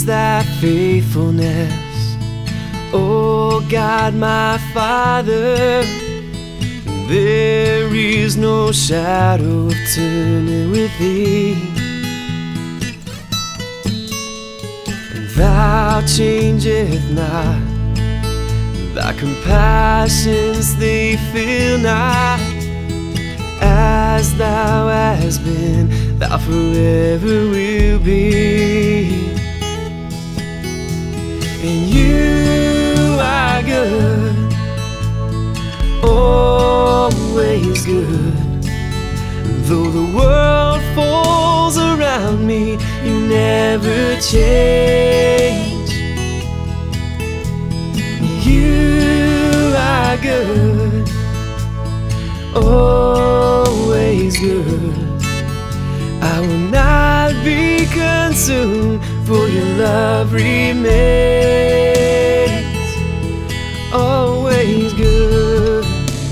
is thy faithfulness, O God my Father. There is no shadow of turning with thee. Thou changeth not, thy compassions they fail not. As thou hast been, thou forever will be. And you are good, always good. Though the world falls around me, you never change. You are good, always good. I will not be consumed, for your love remains always good.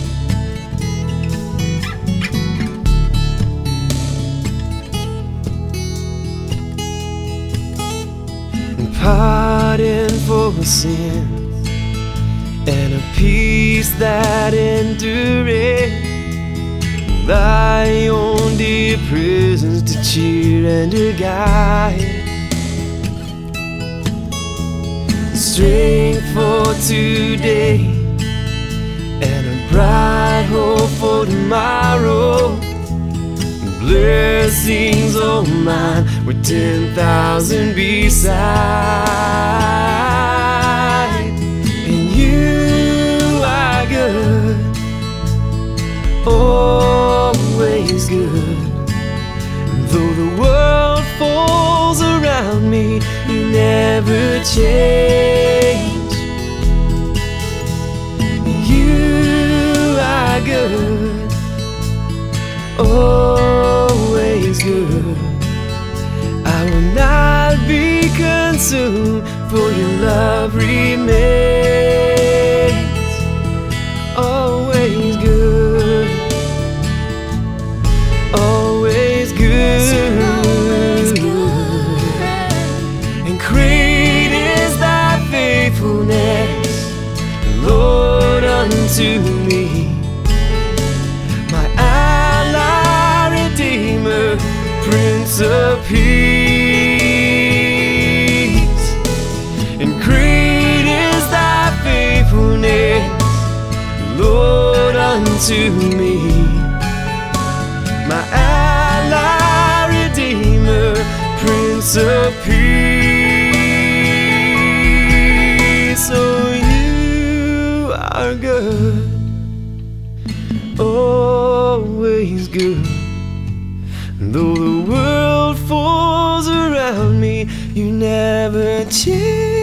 Pardon for sins and a peace that endureth, thy own dear presence to cheer and to guide, strength for today and a bright hope for tomorrow. Blessings all mine with 10,000 beside. And you are good, always good. Though the world falls around me, you never change. You are good, always good. I will not be consumed, for your love remains always good, always good. And great is thy faithfulness, Lord, unto me. Prince of Peace, and great is thy faithfulness, Lord, unto me. My ally, Redeemer, Prince of Peace. Oh, you are good, always good. Though the world falls around me, you never change.